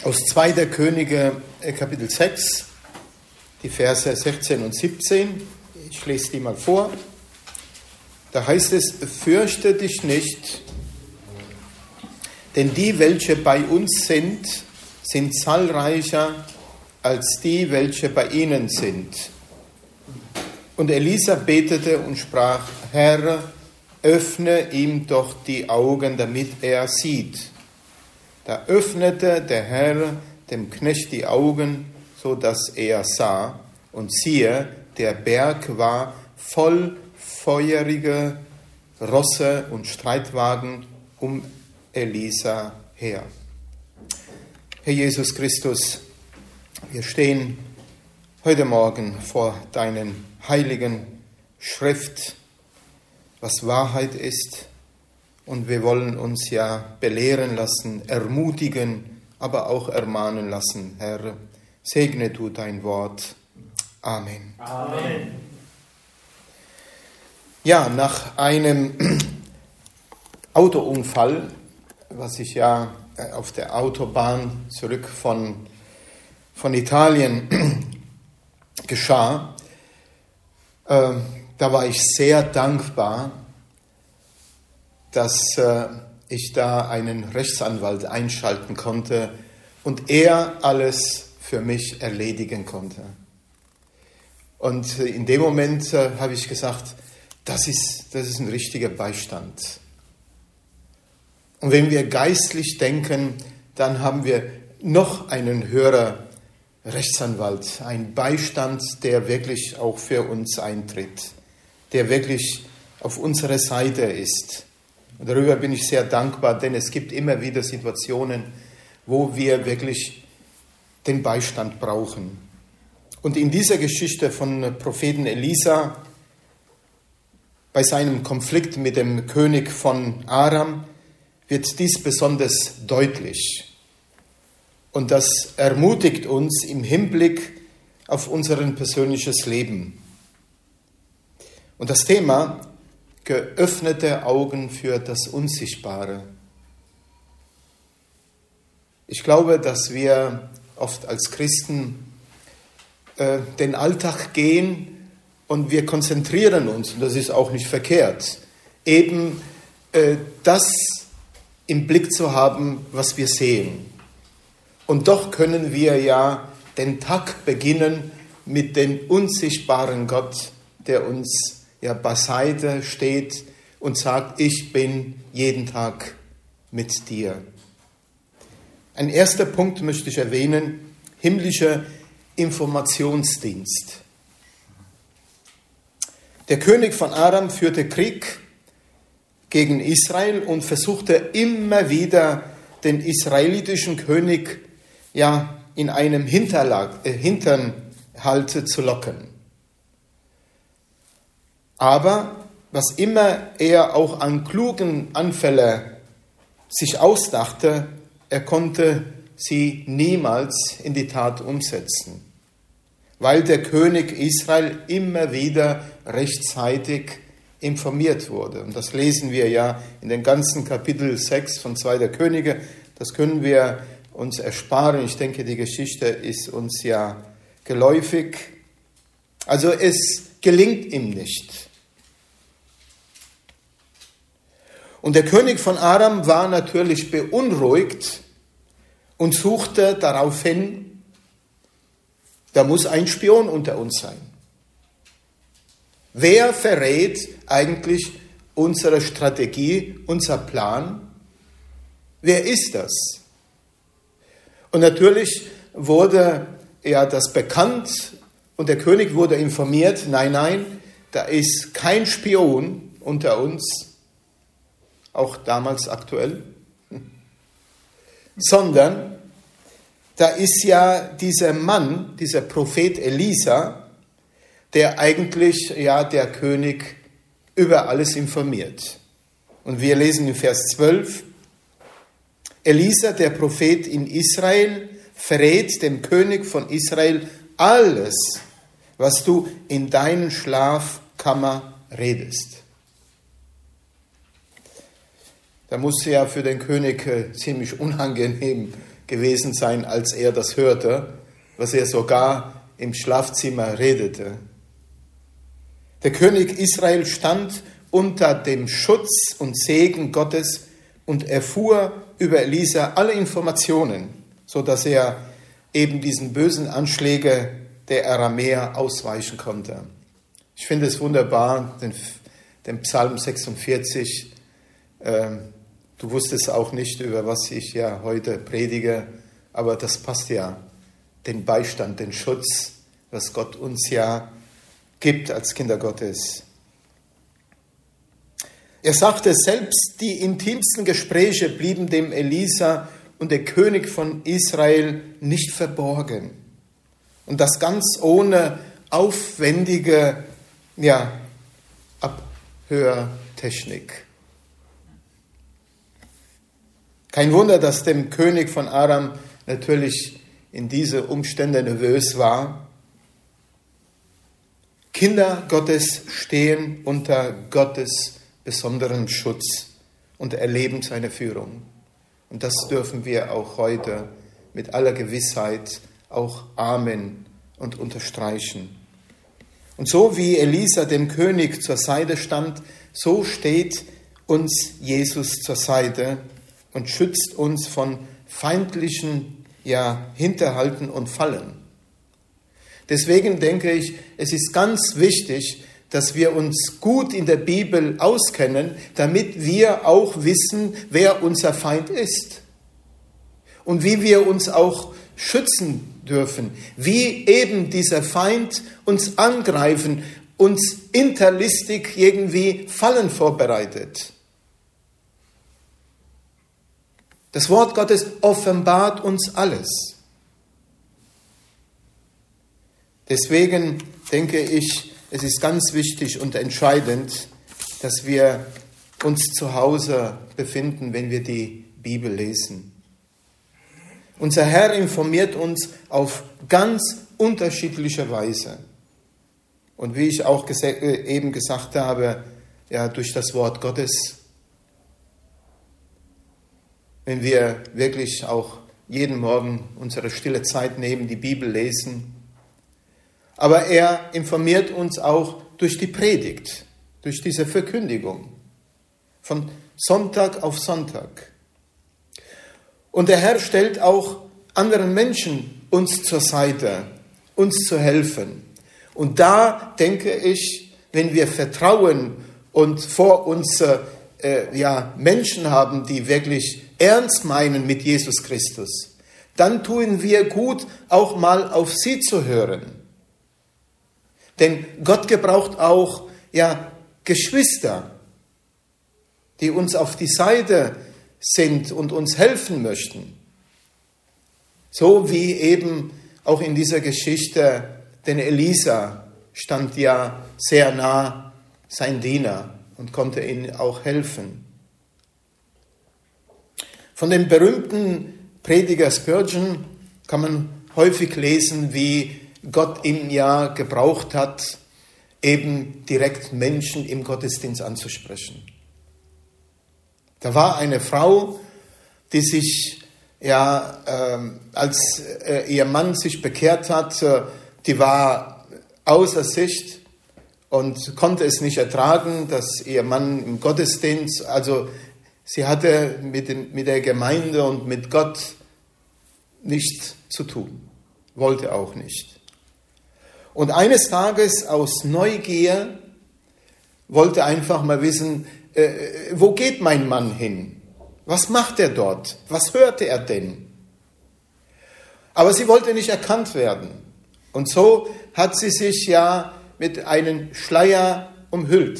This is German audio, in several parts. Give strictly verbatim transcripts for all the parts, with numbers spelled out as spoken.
Aus zweiter Könige Kapitel sechs, die Verse sechzehn und siebzehn. Ich lese die mal vor. Da heißt es: Fürchte dich nicht, denn die, welche bei uns sind, sind zahlreicher als die, welche bei ihnen sind. Und Elisa betete und sprach: Herr, öffne ihm doch die Augen, damit er sieht. Da öffnete der Herr dem Knecht die Augen, so dass er sah. Und siehe, der Berg war voll feurige Rosse und Streitwagen um Elisa her. Herr Jesus Christus, wir stehen heute Morgen vor deinen heiligen Schrift, was Wahrheit ist. Und wir wollen uns ja belehren lassen, ermutigen, aber auch ermahnen lassen. Herr, segne du dein Wort. Amen. Amen. Ja, nach einem Autounfall, was ich ja auf der Autobahn zurück von, von Italien geschah, äh, da war ich sehr dankbar, dass äh, ich da einen Rechtsanwalt einschalten konnte und er alles für mich erledigen konnte. Und in dem Moment äh, habe ich gesagt, das ist, das ist ein richtiger Beistand. Und wenn wir geistlich denken, dann haben wir noch einen höheren Rechtsanwalt, einen Beistand, der wirklich auch für uns eintritt, der wirklich auf unserer Seite ist. Und darüber bin ich sehr dankbar, denn es gibt immer wieder Situationen, wo wir wirklich den Beistand brauchen. Und in dieser Geschichte von Propheten Elisa, bei seinem Konflikt mit dem König von Aram, wird dies besonders deutlich. Und das ermutigt uns im Hinblick auf unser persönliches Leben. Und das Thema: geöffnete Augen für das Unsichtbare. Ich glaube, dass wir oft als Christen äh, den Alltag gehen und wir konzentrieren uns, und das ist auch nicht verkehrt, eben äh, das im Blick zu haben, was wir sehen. Und doch können wir ja den Tag beginnen mit dem unsichtbaren Gott, der uns ja beiseite steht und sagt: Ich bin jeden Tag mit dir. Ein erster Punkt möchte ich erwähnen: himmlischer Informationsdienst. Der König von Aram führte Krieg gegen Israel und versuchte immer wieder, den israelitischen König ja in einem Hinterlag, äh, Hinternhalt zu locken. Aber was immer er auch an klugen Anfällen sich ausdachte, er konnte sie niemals in die Tat umsetzen, weil der König Israel immer wieder rechtzeitig informiert wurde. Und das lesen wir ja in den ganzen Kapitel sechs von zweiter Könige. Das können wir uns ersparen. Ich denke, die Geschichte ist uns ja geläufig. Also es gelingt ihm nicht. Und der König von Aram war natürlich beunruhigt und suchte daraufhin, da muss ein Spion unter uns sein. Wer verrät eigentlich unsere Strategie, unser Plan? Wer ist das? Und natürlich wurde ja das bekannt und der König wurde informiert: Nein, nein, da ist kein Spion unter uns, auch damals aktuell, sondern da ist ja dieser Mann, dieser Prophet Elisa, der eigentlich ja der König über alles informiert. Und wir lesen in Vers zwölf: Elisa, der Prophet in Israel, verrät dem König von Israel alles, was du in deinen Schlafkammer redest. Da muss ja für den König äh, ziemlich unangenehm gewesen sein, als er das hörte, was er sogar im Schlafzimmer redete. Der König Israel stand unter dem Schutz und Segen Gottes und erfuhr über Elisa alle Informationen, sodass er eben diesen bösen Anschläge der Aramäer ausweichen konnte. Ich finde es wunderbar, den, den Psalm sechsundvierzig, äh, du wusstest auch nicht, über was ich ja heute predige, aber das passt ja, den Beistand, den Schutz, was Gott uns ja gibt als Kinder Gottes. Er sagte selbst, die intimsten Gespräche blieben dem Elisa und der König von Israel nicht verborgen. Und das ganz ohne aufwendige ja, Abhörtechnik. Kein Wunder, dass dem König von Aram natürlich in diese Umstände nervös war. Kinder Gottes stehen unter Gottes besonderem Schutz und erleben seine Führung. Und das dürfen wir auch heute mit aller Gewissheit auch amen und unterstreichen. Und so wie Elisa dem König zur Seite stand, so steht uns Jesus zur Seite und schützt uns von feindlichen ja, Hinterhalten und Fallen. Deswegen denke ich, es ist ganz wichtig, dass wir uns gut in der Bibel auskennen, damit wir auch wissen, wer unser Feind ist und wie wir uns auch schützen dürfen, wie eben dieser Feind uns angreifen, uns hinterlistig irgendwie Fallen vorbereitet. Das Wort Gottes offenbart uns alles. Deswegen denke ich, es ist ganz wichtig und entscheidend, dass wir uns zu Hause befinden, wenn wir die Bibel lesen. Unser Herr informiert uns auf ganz unterschiedliche Weise. Und wie ich auch gese- eben gesagt habe, ja, durch das Wort Gottes. Wenn wir wirklich auch jeden Morgen unsere stille Zeit nehmen, die Bibel lesen. Aber er informiert uns auch durch die Predigt, durch diese Verkündigung, von Sonntag auf Sonntag. Und der Herr stellt auch anderen Menschen uns zur Seite, uns zu helfen. Und da denke ich, wenn wir Vertrauen und vor uns äh, ja, Menschen haben, die wirklich ernst meinen mit Jesus Christus, dann tun wir gut, auch mal auf sie zu hören. Denn Gott gebraucht auch ja, Geschwister, die uns auf die Seite sind und uns helfen möchten. So wie eben auch in dieser Geschichte, denn Elisa stand ja sehr nah sein Diener und konnte ihm auch helfen. Von dem berühmten Prediger Spurgeon kann man häufig lesen, wie Gott ihn ja gebraucht hat, eben direkt Menschen im Gottesdienst anzusprechen. Da war eine Frau, die sich, ja, äh, als äh, ihr Mann sich bekehrt hat, äh, die war außer Sicht und konnte es nicht ertragen, dass ihr Mann im Gottesdienst, also sie hatte mit, dem, mit der Gemeinde und mit Gott nichts zu tun, wollte auch nicht. Und eines Tages aus Neugier wollte einfach mal wissen, äh, wo geht mein Mann hin? Was macht er dort? Was hörte er denn? Aber sie wollte nicht erkannt werden. Und so hat sie sich ja mit einem Schleier umhüllt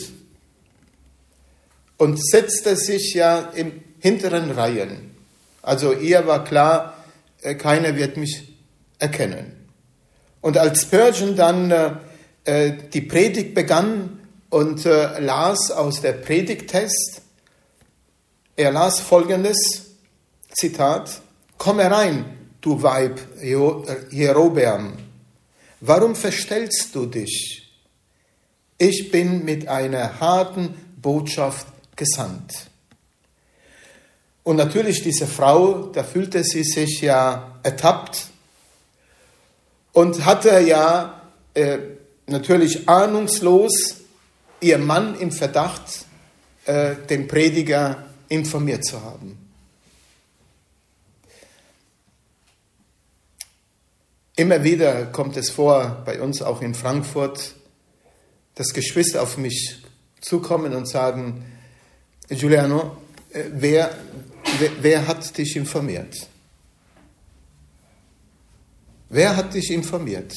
und setzte sich ja im hinteren Reihen. Also ihr war klar, äh, keiner wird mich erkennen. Und als Spurgeon dann äh, die Predigt begann und äh, las aus der Predigttext, er las folgendes, Zitat, komm herein, du Weib Jerobeam, warum verstellst du dich? Ich bin mit einer harten Botschaft gesandt. Und natürlich diese Frau, da fühlte sie sich ja ertappt und hatte ja äh, natürlich ahnungslos ihr Mann im Verdacht, äh, den Prediger informiert zu haben. Immer wieder kommt es vor, bei uns auch in Frankfurt, dass Geschwister auf mich zukommen und sagen, Giuliano, äh, wer, wer, wer hat dich informiert? Wer hat dich informiert?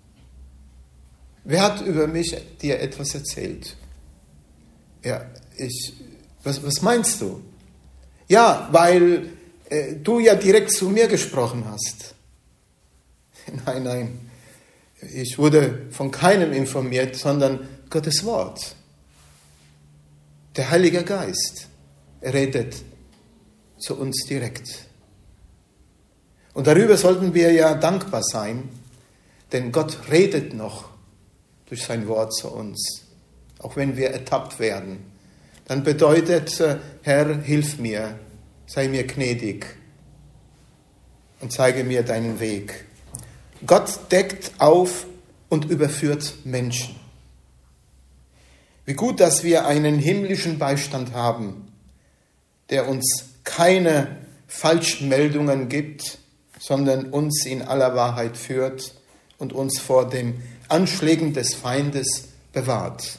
Wer hat über mich dir etwas erzählt? Ja, ich, was, was meinst du? Ja, weil äh, du ja direkt zu mir gesprochen hast. Nein, nein, ich wurde von keinem informiert, sondern Gottes Wort. Der Heilige Geist redet zu uns direkt. Und darüber sollten wir ja dankbar sein, denn Gott redet noch durch sein Wort zu uns, auch wenn wir ertappt werden. Dann bedeutet, Herr, hilf mir, sei mir gnädig und zeige mir deinen Weg. Gott deckt auf und überführt Menschen. Wie gut, dass wir einen himmlischen Beistand haben, der uns keine Falschmeldungen gibt, sondern uns in aller Wahrheit führt und uns vor den Anschlägen des Feindes bewahrt.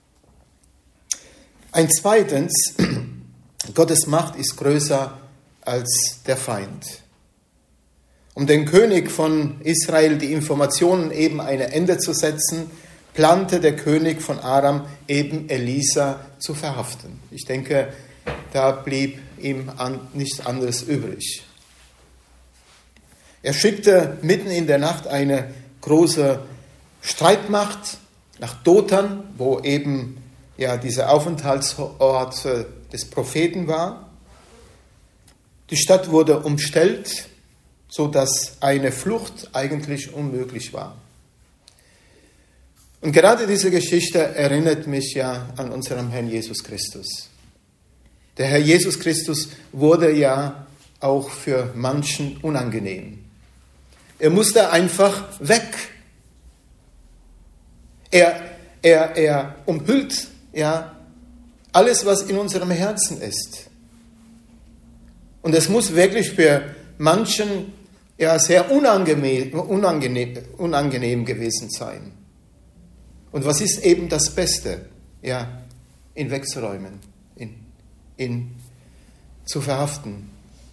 Ein zweitens, Gottes Macht ist größer als der Feind. Um den König von Israel die Informationen eben ein Ende zu setzen, plante der König von Aram eben Elisa zu verhaften. Ich denke, da blieb ihm an, nichts anderes übrig. Er schickte mitten in der Nacht eine große Streitmacht nach Dothan, wo eben ja dieser Aufenthaltsort des Propheten war. Die Stadt wurde umstellt, sodass eine Flucht eigentlich unmöglich war. Und gerade diese Geschichte erinnert mich ja an unseren Herrn Jesus Christus. Der Herr Jesus Christus wurde ja auch für manchen unangenehm. Er musste einfach weg. Er, er, er umhüllt ja alles, was in unserem Herzen ist. Und es muss wirklich für manchen ja sehr unangenehm, unangenehm, unangenehm gewesen sein. Und was ist eben das Beste? Ja, ihn wegzuräumen, ihn, ihn zu verhaften.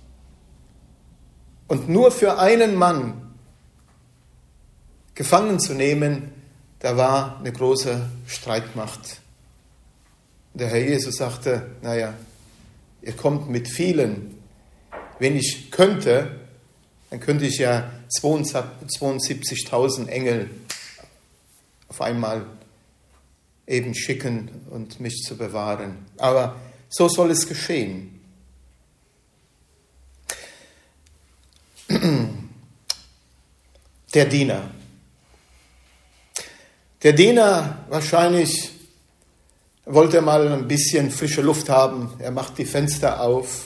Und nur für einen Mann gefangen zu nehmen, da war eine große Streitmacht. Der Herr Jesus sagte, naja, ihr kommt mit vielen. Wenn ich könnte, dann könnte ich ja zweiundsiebzigtausend Engel auf einmal eben schicken und mich zu bewahren. Aber so soll es geschehen. Der Diener. Der Diener wahrscheinlich wollte mal ein bisschen frische Luft haben. Er macht die Fenster auf.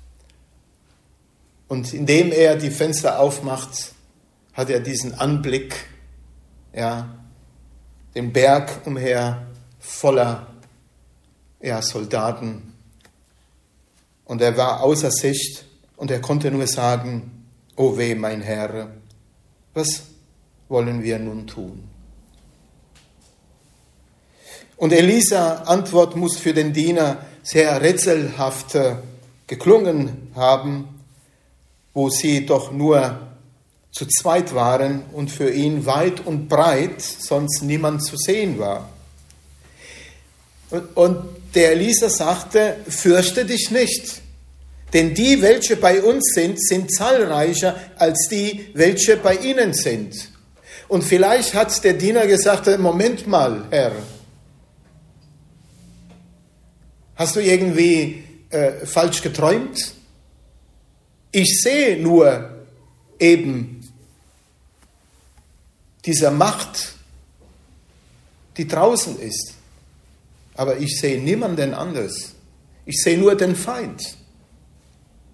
Und indem er die Fenster aufmacht, hat er diesen Anblick, ja, den Berg umher voller ja, Soldaten. Und er war außer Sicht und er konnte nur sagen, o weh, mein Herr, was wollen wir nun tun? Und Elisa' Antwort muss für den Diener sehr rätselhaft geklungen haben, wo sie doch nur zu zweit waren und für ihn weit und breit sonst niemand zu sehen war. Und, und der Elisa sagte, fürchte dich nicht, denn die, welche bei uns sind, sind zahlreicher als die, welche bei ihnen sind. Und vielleicht hat der Diener gesagt, Moment mal, Herr, hast du irgendwie äh, falsch geträumt? Ich sehe nur eben diese Macht, die draußen ist. Aber ich sehe niemanden anders. Ich sehe nur den Feind.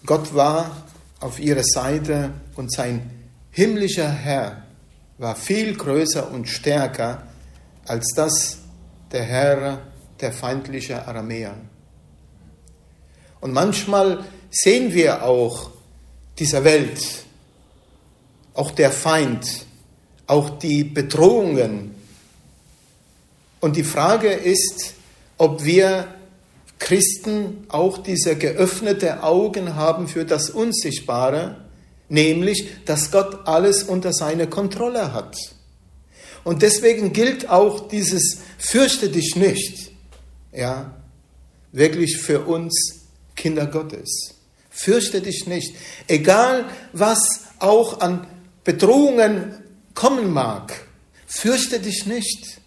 Gott war auf ihrer Seite und sein himmlischer Herr war viel größer und stärker als das der Herr der feindlichen Aramäer. Und manchmal sehen wir auch dieser Welt, auch der Feind, auch die Bedrohungen. Und die Frage ist, ob wir Christen auch diese geöffnete Augen haben für das Unsichtbare, nämlich, dass Gott alles unter seiner Kontrolle hat. Und deswegen gilt auch dieses Fürchte dich nicht, ja, wirklich für uns Kinder Gottes. Fürchte dich nicht, egal was auch an Bedrohungen kommen mag, fürchte dich nicht.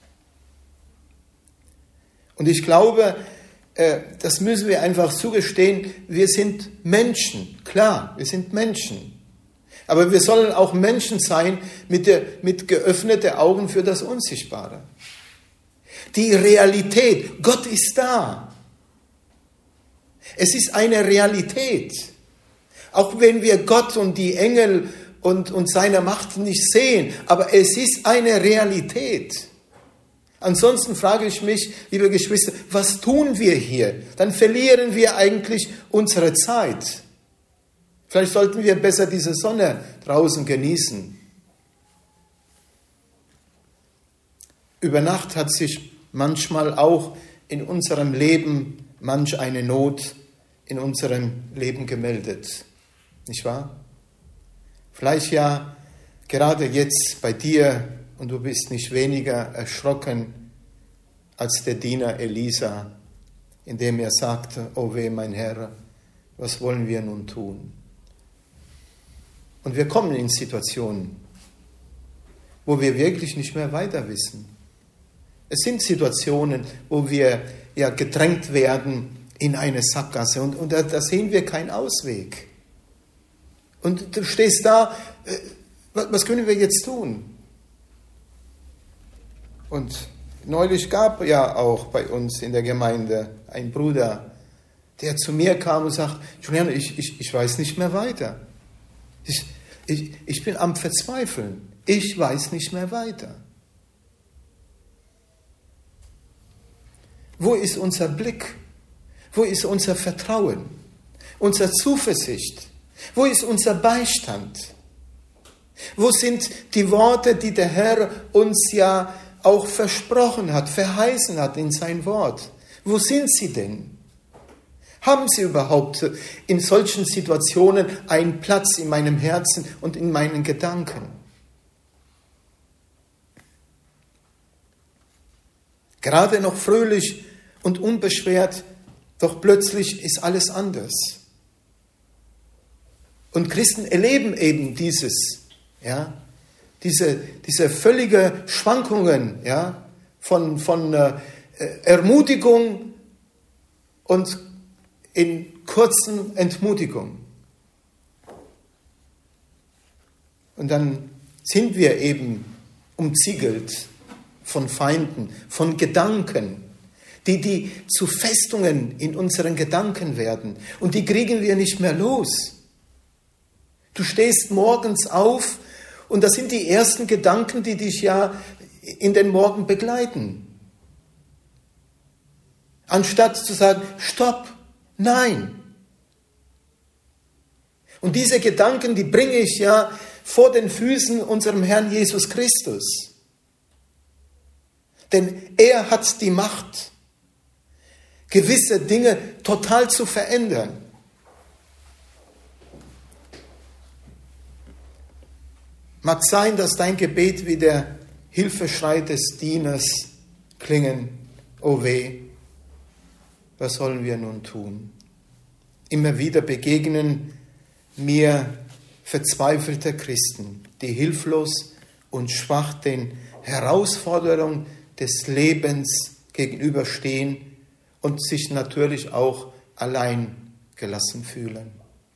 Und ich glaube, das müssen wir einfach zugestehen, wir sind Menschen, klar, wir sind Menschen. Aber wir sollen auch Menschen sein mit, der, mit geöffneten Augen für das Unsichtbare. Die Realität, Gott ist da. Es ist eine Realität. Auch wenn wir Gott und die Engel und, und seine Macht nicht sehen, aber es ist eine Realität. Ansonsten frage ich mich, liebe Geschwister, was tun wir hier? Dann verlieren wir eigentlich unsere Zeit. Vielleicht sollten wir besser diese Sonne draußen genießen. Über Nacht hat sich manchmal auch in unserem Leben manch eine Not in unserem Leben gemeldet. Nicht wahr? Vielleicht ja gerade jetzt bei dir und du bist nicht weniger erschrocken als der Diener Elisa, indem er sagte, o weh, mein Herr, was wollen wir nun tun? Und wir kommen in Situationen, wo wir wirklich nicht mehr weiter wissen. Es sind Situationen, wo wir ja gedrängt werden in eine Sackgasse und, und da, da sehen wir keinen Ausweg. Und du stehst da, äh, was können wir jetzt tun? Und neulich gab ja auch bei uns in der Gemeinde einen Bruder, der zu mir kam und sagt, Julian, ich, ich, ich weiß nicht mehr weiter. Ich, ich, ich bin am Verzweifeln. Ich weiß nicht mehr weiter. Wo ist unser Blick? Wo ist unser Vertrauen? Unsere Zuversicht? Wo ist unser Beistand? Wo sind die Worte, die der Herr uns ja auch versprochen hat, verheißen hat in sein Wort? Wo sind sie denn? Haben sie überhaupt in solchen Situationen einen Platz in meinem Herzen und in meinen Gedanken? Gerade noch fröhlich und unbeschwert, doch plötzlich ist alles anders. Und Christen erleben eben dieses, ja, diese, diese völlige Schwankungen, ja, von, von äh, Ermutigung und in kurzen Entmutigung. Und dann sind wir eben umzingelt von Feinden, von Gedanken, die, die zu Festungen in unseren Gedanken werden. Und die kriegen wir nicht mehr los. Du stehst morgens auf und das sind die ersten Gedanken, die dich ja in den Morgen begleiten. Anstatt zu sagen, stopp, nein. Und diese Gedanken, die bringe ich ja vor den Füßen unserem Herrn Jesus Christus. Denn er hat die Macht, gewisse Dinge total zu verändern. Mag sein, dass dein Gebet wie der Hilfeschrei des Dieners klingen, o weh, was sollen wir nun tun? Immer wieder begegnen mir verzweifelte Christen, die hilflos und schwach den Herausforderungen des Lebens gegenüberstehen und sich natürlich auch allein gelassen fühlen.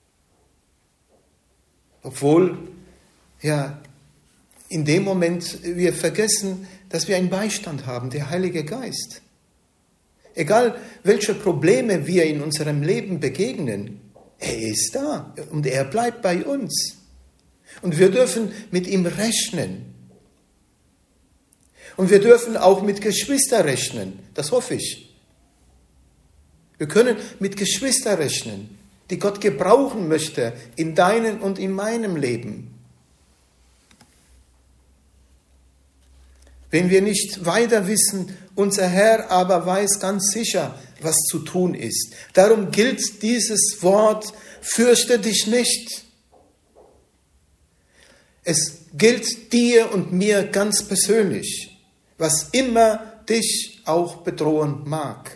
Obwohl, ja, in dem Moment wir vergessen, dass wir einen Beistand haben, der Heilige Geist. Egal, welche Probleme wir in unserem Leben begegnen, Er ist da und er bleibt bei uns. Und wir dürfen mit ihm rechnen. Und wir dürfen auch mit Geschwistern rechnen. Das hoffe ich. Wir können mit Geschwistern rechnen, die Gott gebrauchen möchte in deinem und in meinem Leben. Wenn wir nicht weiter wissen, unser Herr aber weiß ganz sicher, was zu tun ist. Darum gilt dieses Wort, fürchte dich nicht. Es gilt dir und mir ganz persönlich, was immer dich auch bedrohen mag.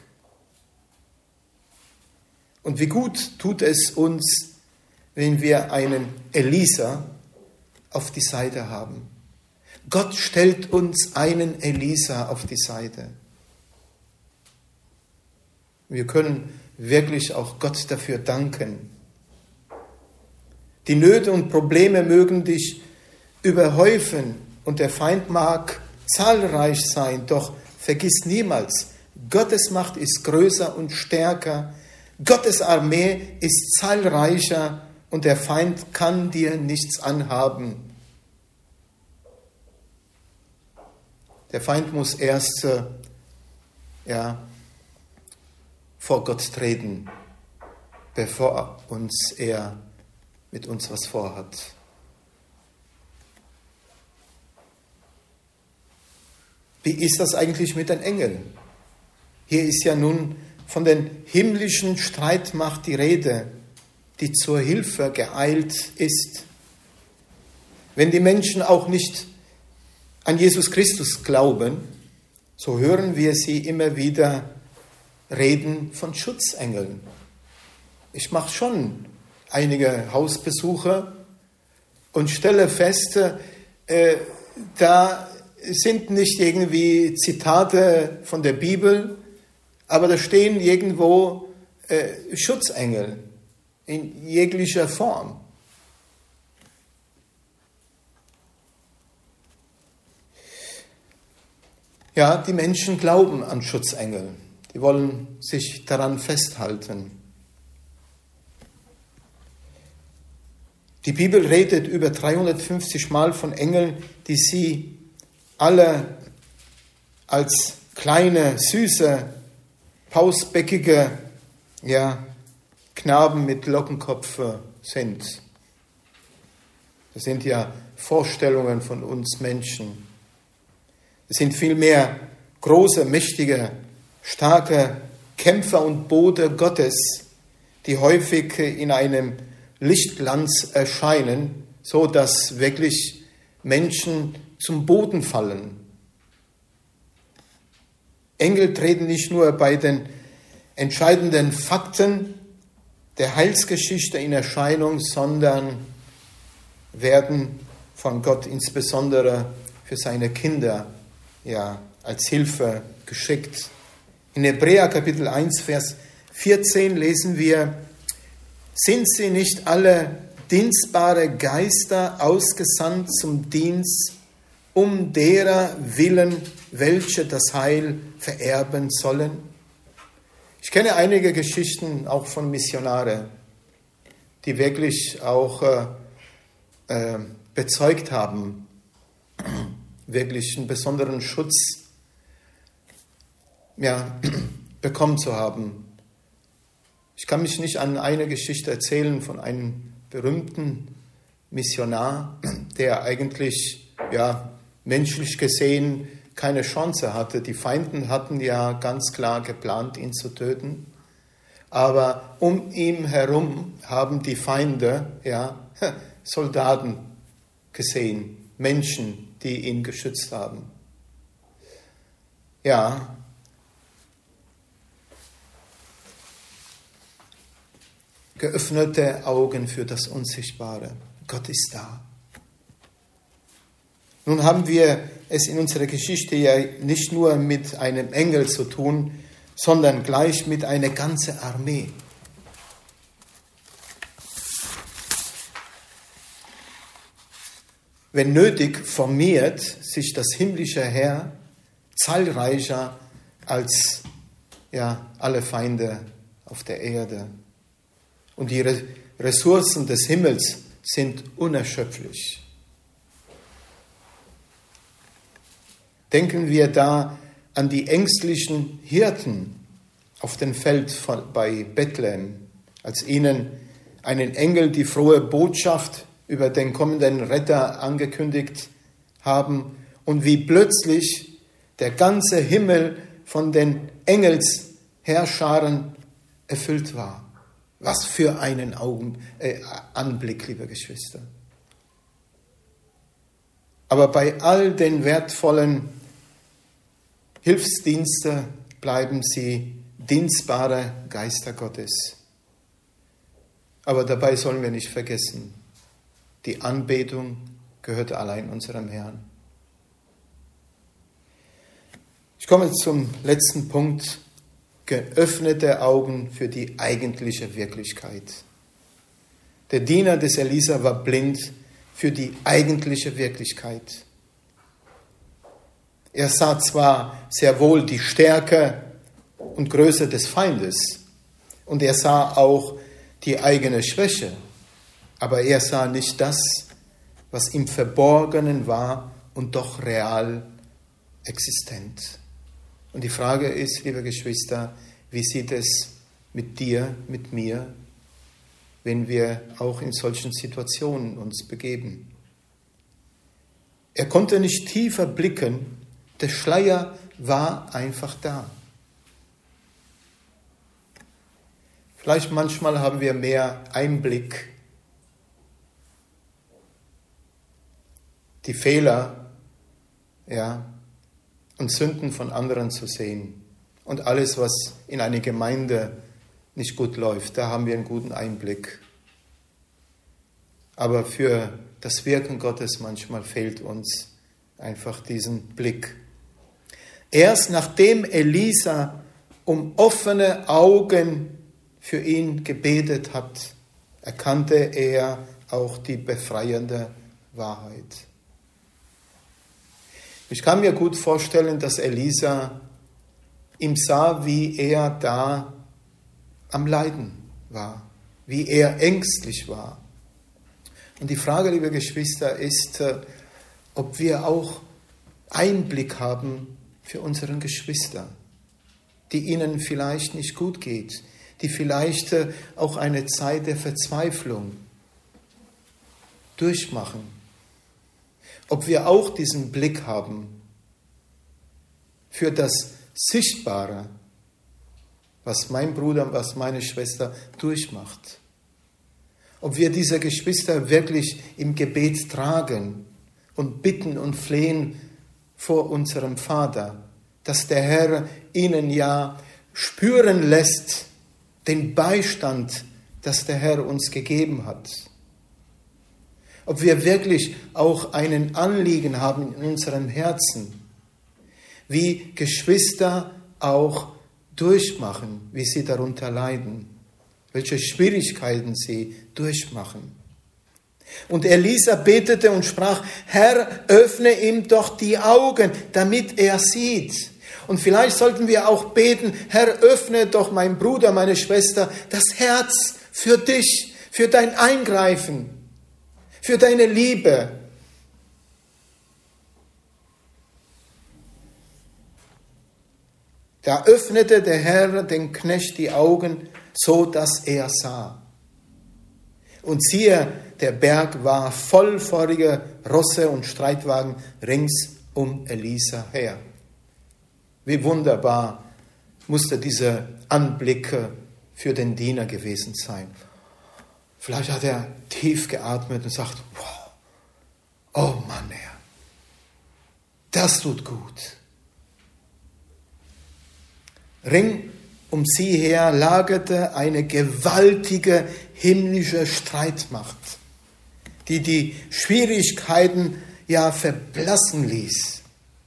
Und wie gut tut es uns, wenn wir einen Elisa auf die Seite haben. Gott stellt uns einen Elisa auf die Seite. Wir können wirklich auch Gott dafür danken. Die Nöte und Probleme mögen dich überhäufen und der Feind mag zahlreich sein, doch vergiss niemals, Gottes Macht ist größer und stärker, Gottes Armee ist zahlreicher und der Feind kann dir nichts anhaben. Der Feind muss erst äh, ja, vor Gott treten, bevor uns er mit uns was vorhat. Wie ist das eigentlich mit den Engeln? Hier ist ja nun von den himmlischen Streitmacht die Rede, die zur Hilfe geeilt ist. Wenn die Menschen auch nicht an Jesus Christus glauben, so hören wir sie immer wieder reden von Schutzengeln. Ich mache schon einige Hausbesuche und stelle fest, äh, da sind nicht irgendwie Zitate von der Bibel, aber da stehen irgendwo äh, Schutzengel in jeglicher Form. Ja, die Menschen glauben an Schutzengel. Die wollen sich daran festhalten. Die Bibel redet über dreihundertfünfzig Mal von Engeln, die sie alle als kleine, süße, pausbäckige ja, Knaben mit Lockenkopf sind. Das sind ja Vorstellungen von uns Menschen. Es sind vielmehr große, mächtige, starke Kämpfer und Bote Gottes, die häufig in einem Lichtglanz erscheinen, so dass wirklich Menschen zum Boden fallen. Engel treten nicht nur bei den entscheidenden Fakten der Heilsgeschichte in Erscheinung, sondern werden von Gott insbesondere für seine Kinder ja, als Hilfe geschickt. In Hebräer Kapitel eins, Vers vierzehn lesen wir, sind sie nicht alle dienstbare Geister ausgesandt zum Dienst, um derer Willen, welche das Heil vererben sollen? Ich kenne einige Geschichten auch von Missionaren, die wirklich auch äh, äh, bezeugt haben, wirklich einen besonderen Schutz ja, bekommen zu haben. Ich kann mich nicht an eine Geschichte erzählen von einem berühmten Missionar, der eigentlich ja, menschlich gesehen keine Chance hatte. Die Feinde hatten ja ganz klar geplant, ihn zu töten. Aber um ihn herum haben die Feinde ja, Soldaten gesehen, Menschen, die ihn geschützt haben. Ja, geöffnete Augen für das Unsichtbare. Gott ist da. Nun haben wir es in unserer Geschichte ja nicht nur mit einem Engel zu tun, sondern gleich mit einer ganzen Armee. Wenn nötig, formiert sich das himmlische Heer zahlreicher als ja, alle Feinde auf der Erde. Und die Ressourcen des Himmels sind unerschöpflich. Denken wir da an die ängstlichen Hirten auf dem Feld von, bei Bethlehem, als ihnen einen Engel die frohe Botschaft über den kommenden Retter angekündigt haben und wie plötzlich der ganze Himmel von den Engelsheerscharen erfüllt war. Was für einen Augen, äh, Anblick, liebe Geschwister. Aber bei all den wertvollen Hilfsdiensten bleiben sie dienstbare Geister Gottes. Aber dabei sollen wir nicht vergessen, die Anbetung gehört allein unserem Herrn. Ich komme zum letzten Punkt. Geöffnete Augen für die eigentliche Wirklichkeit. Der Diener des Elisa war blind für die eigentliche Wirklichkeit. Er sah zwar sehr wohl die Stärke und Größe des Feindes und er sah auch die eigene Schwäche, aber er sah nicht das, was im Verborgenen war und doch real existent. Und die Frage ist, liebe Geschwister, wie sieht es mit dir, mit mir, wenn wir auch in solchen Situationen uns begeben? Er konnte nicht tiefer blicken, der Schleier war einfach da. Vielleicht manchmal haben wir mehr Einblick, die Fehler, ja, und Sünden von anderen zu sehen. Und alles, was in einer Gemeinde nicht gut läuft, da haben wir einen guten Einblick. Aber für das Wirken Gottes manchmal fehlt uns einfach diesen Blick. Erst nachdem Elisa um offene Augen für ihn gebetet hat, erkannte er auch die befreiende Wahrheit. Ich kann mir gut vorstellen, dass Elisa ihm sah, wie er da am Leiden war, wie er ängstlich war. Und die Frage, liebe Geschwister, ist, ob wir auch Einblick haben für unsere Geschwister, die ihnen vielleicht nicht gut geht, die vielleicht auch eine Zeit der Verzweiflung durchmachen. Ob wir auch diesen Blick haben für das Sichtbare, was mein Bruder, was meine Schwester durchmacht. Ob wir diese Geschwister wirklich im Gebet tragen und bitten und flehen vor unserem Vater, dass der Herr ihnen ja spüren lässt, den Beistand, das der Herr uns gegeben hat. Ob wir wirklich auch einen Anliegen haben in unserem Herzen, wie Geschwister auch durchmachen, wie sie darunter leiden, welche Schwierigkeiten sie durchmachen. Und Elisa betete und sprach, Herr, öffne ihm doch die Augen, damit er sieht. Und vielleicht sollten wir auch beten, Herr, öffne doch mein Bruder, meine Schwester, das Herz für dich, für dein Eingreifen, für deine Liebe. Da öffnete der Herr den Knecht die Augen, so dass er sah. Und siehe, der Berg war voll feuriger Rosse und Streitwagen rings um Elisa her. Wie wunderbar musste dieser Anblick für den Diener gewesen sein. Vielleicht hat er tief geatmet und sagt, wow, oh Mann, Herr, das tut gut. Ring um sie her lagerte eine gewaltige himmlische Streitmacht, die die Schwierigkeiten ja verblassen ließ.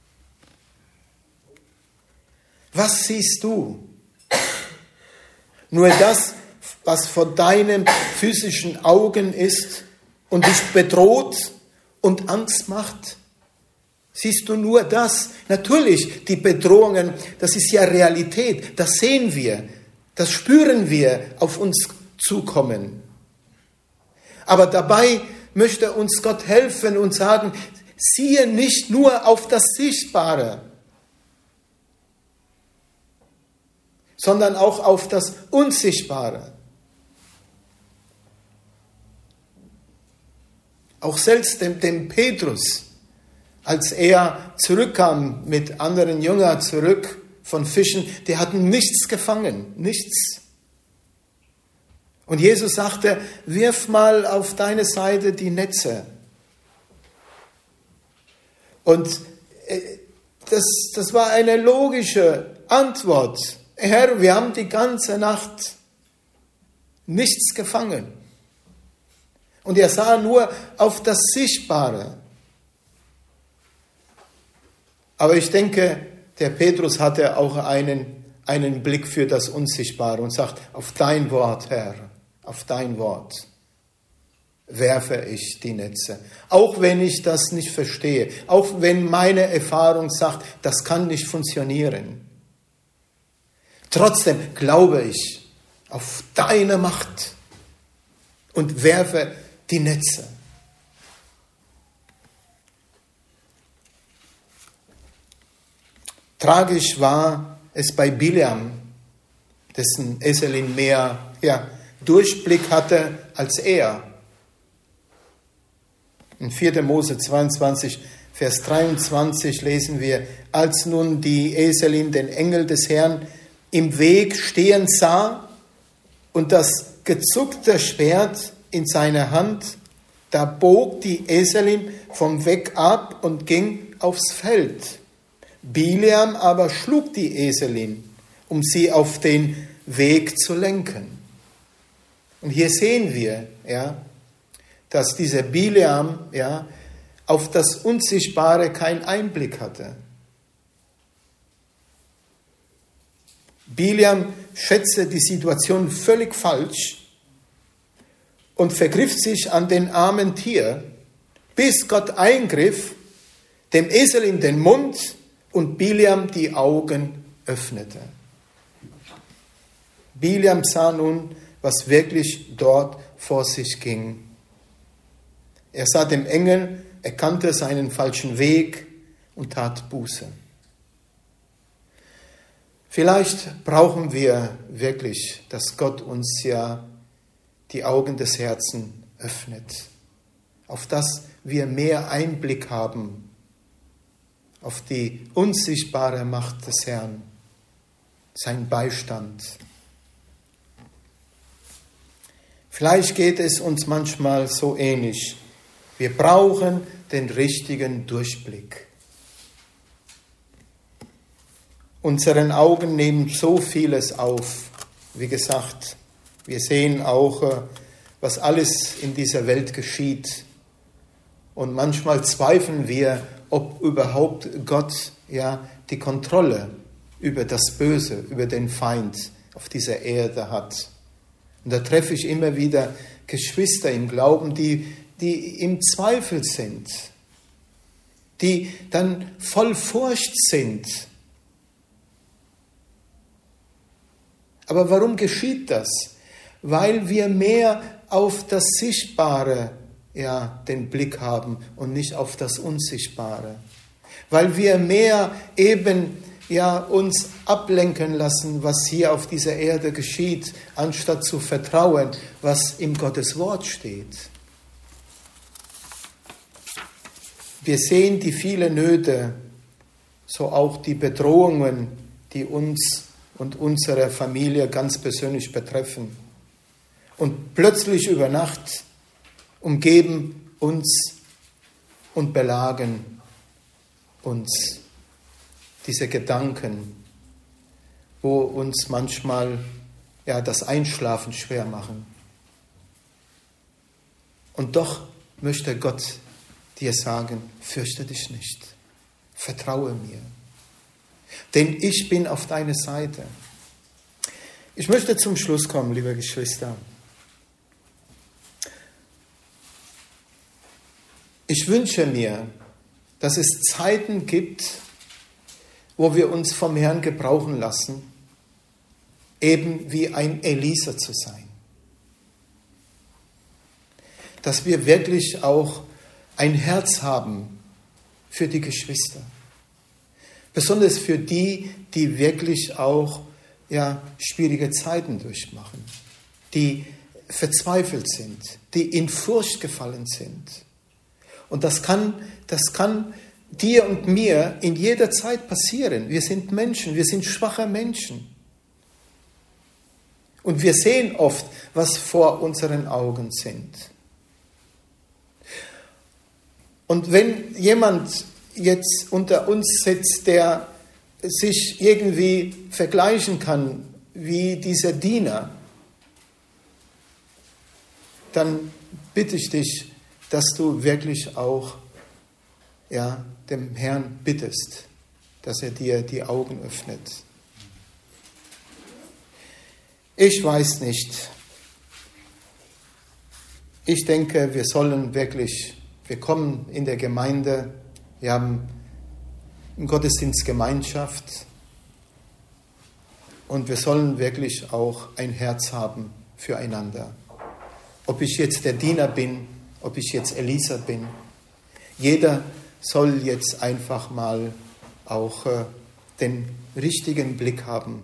Was siehst du? Nur das, was vor deinen physischen Augen ist und dich bedroht und Angst macht? Siehst du nur das? Natürlich, die Bedrohungen, das ist ja Realität, das sehen wir, das spüren wir auf uns zukommen. Aber dabei möchte uns Gott helfen und sagen, siehe nicht nur auf das Sichtbare, sondern auch auf das Unsichtbare. Auch selbst dem, dem Petrus, als er zurückkam mit anderen Jüngern zurück von Fischen, die hatten nichts gefangen, nichts. Und Jesus sagte, wirf mal auf deine Seite die Netze. Und das, das war eine logische Antwort. Herr, wir haben die ganze Nacht nichts gefangen. Und er sah nur auf das Sichtbare. Aber ich denke, der Petrus hatte auch einen, einen Blick für das Unsichtbare und sagt, auf dein Wort, Herr, auf dein Wort werfe ich die Netze. Auch wenn ich das nicht verstehe, auch wenn meine Erfahrung sagt, das kann nicht funktionieren. Trotzdem glaube ich auf deine Macht und werfe die Netze. Tragisch war es bei Bileam, dessen Eselin mehr ja, Durchblick hatte als er. In vierter Mose zweiundzwanzig, Vers dreiundzwanzig lesen wir, als nun die Eselin den Engel des Herrn im Weg stehen sah und das gezuckte Schwert in seiner Hand, da bog die Eselin vom Weg ab und ging aufs Feld. Bileam aber schlug die Eselin, um sie auf den Weg zu lenken. Und hier sehen wir, ja, dass dieser Bileam ja, auf das Unsichtbare keinen Einblick hatte. Bileam schätzte die Situation völlig falsch und vergriff sich an den armen Tier, bis Gott eingriff, dem Esel in den Mund und Bileam die Augen öffnete. Bileam sah nun, was wirklich dort vor sich ging. Er sah den Engel, erkannte seinen falschen Weg und tat Buße. Vielleicht brauchen wir wirklich, dass Gott uns ja die Augen des Herzens öffnet, auf das wir mehr Einblick haben, auf die unsichtbare Macht des Herrn, sein Beistand. Vielleicht geht es uns manchmal so ähnlich. Wir brauchen den richtigen Durchblick. Unseren Augen nehmen so vieles auf. Wie gesagt, wir sehen auch, was alles in dieser Welt geschieht. Und manchmal zweifeln wir, ob überhaupt Gott ja die Kontrolle über das Böse, über den Feind auf dieser Erde hat. Und da treffe ich immer wieder Geschwister im Glauben, die, die im Zweifel sind, die dann voll Furcht sind. Aber warum geschieht das? Weil wir mehr auf das Sichtbare ja, den Blick haben und nicht auf das Unsichtbare. Weil wir mehr eben ja, uns ablenken lassen, was hier auf dieser Erde geschieht, anstatt zu vertrauen, was im Gottes Wort steht. Wir sehen die vielen Nöte, so auch die Bedrohungen, die uns und unsere Familie ganz persönlich betreffen. Und plötzlich über Nacht umgeben uns und belagen uns diese Gedanken, wo uns manchmal ja, das Einschlafen schwer machen. Und doch möchte Gott dir sagen, fürchte dich nicht, vertraue mir, denn ich bin auf deiner Seite. Ich möchte zum Schluss kommen, liebe Geschwister. Ich wünsche mir, dass es Zeiten gibt, wo wir uns vom Herrn gebrauchen lassen, eben wie ein Elisa zu sein. dass wir wirklich auch ein Herz haben für die Geschwister. Besonders für die, die wirklich auch ja, schwierige Zeiten durchmachen, die verzweifelt sind, die in Furcht gefallen sind. Und das kann, das kann dir und mir in jeder Zeit passieren. Wir sind Menschen, wir sind schwache Menschen. Und wir sehen oft, was vor unseren Augen sind. Und wenn jemand jetzt unter uns sitzt, der sich irgendwie vergleichen kann wie dieser Diener, dann bitte ich dich, dass du wirklich auch ja, dem Herrn bittest, dass er dir die Augen öffnet. Ich weiß nicht. Ich denke, wir sollen wirklich, wir kommen in der Gemeinde, wir haben im Gottesdienst Gemeinschaft und wir sollen wirklich auch ein Herz haben füreinander. Ob ich jetzt der Diener bin, ob ich jetzt Elisa bin, jeder soll jetzt einfach mal auch äh, den richtigen Blick haben,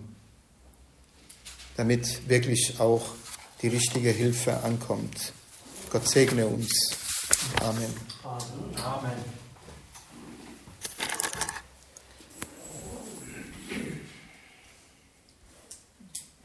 damit wirklich auch die richtige Hilfe ankommt. Gott segne uns. Amen. Amen.